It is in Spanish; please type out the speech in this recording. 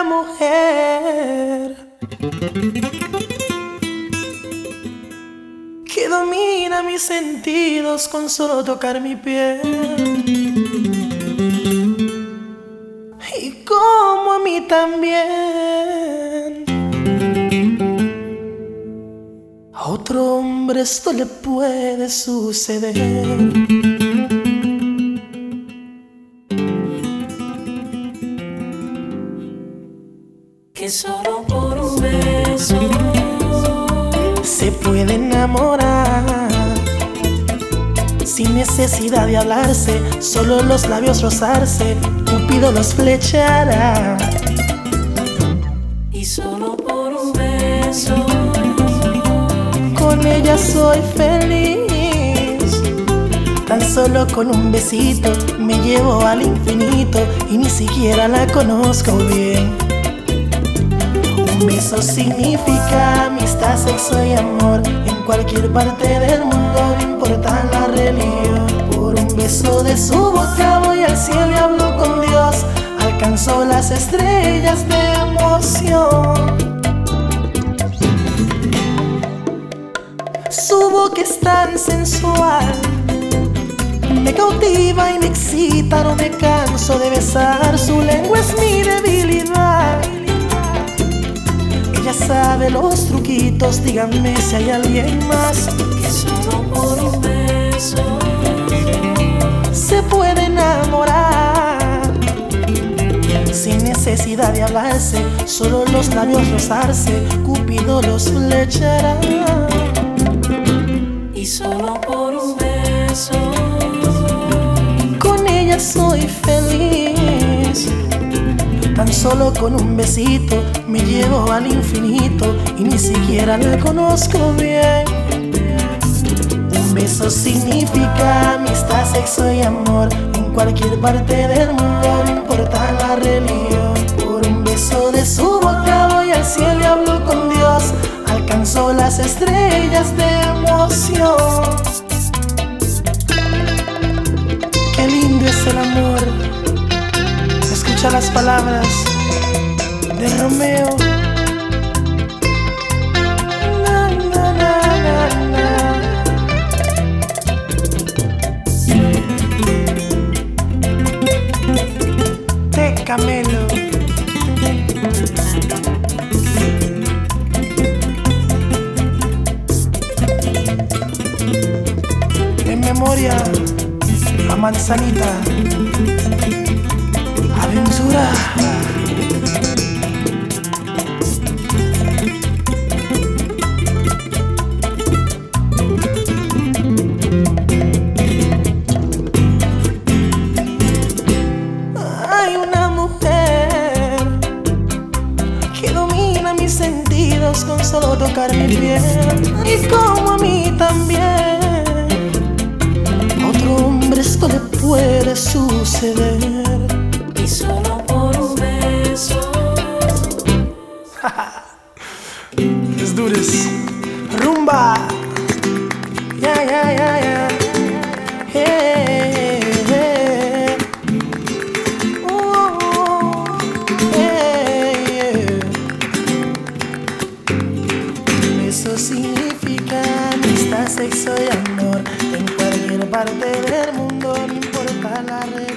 una mujer que domina mis sentidos con solo tocar mi piel. Y como a mí también. A otro hombre esto le puede suceder. Que solo por un beso se puede enamorar sin necesidad de hablarse, solo los labios rozarse, Cupido los flechará. y solo por un beso Con ella soy feliz, tan solo con un besito me llevo al infinito y ni siquiera la conozco bien. Un beso significa amistad, sexo y amor. En cualquier parte del mundo, no importa la religión. Por un beso de su boca voy al cielo y hablo con Dios. Alcanzó las estrellas de emoción. Su boca es tan sensual, me cautiva y me excita, no me canso de besar. Su lengua es mi debilidad. Ella sabe los truquitos, díganme si hay alguien más. que solo por un beso Se puede enamorar sin necesidad de hablarse, solo los labios rozarse, Cupido los flechará. y solo por un beso Con ella soy feliz, tan solo con un besito me llevo al infinito y ni siquiera la conozco bien. Un beso significa amistad, sexo y amor. En cualquier parte del mundo, no importa la religión. Por un beso de su boca voy al cielo y hablo con Dios. Alcanzó las estrellas de emoción. Qué lindo es el amor. Escucha las palabras de Romeo. Na, na, na, na, na. Te Camelo. En memoria a Manzanita. Aventura. Hay una mujer que domina mis sentidos con solo tocar mi piel. Y como a mí también, a otro hombre esto le puede suceder. y solo por un beso Es dures. Rumba. Ya, ya, ya, ya. Hey, hey. Oh, hey, yeah. Eso significa amistad, sexo y amor. En cualquier parte del mundo, no importa la red.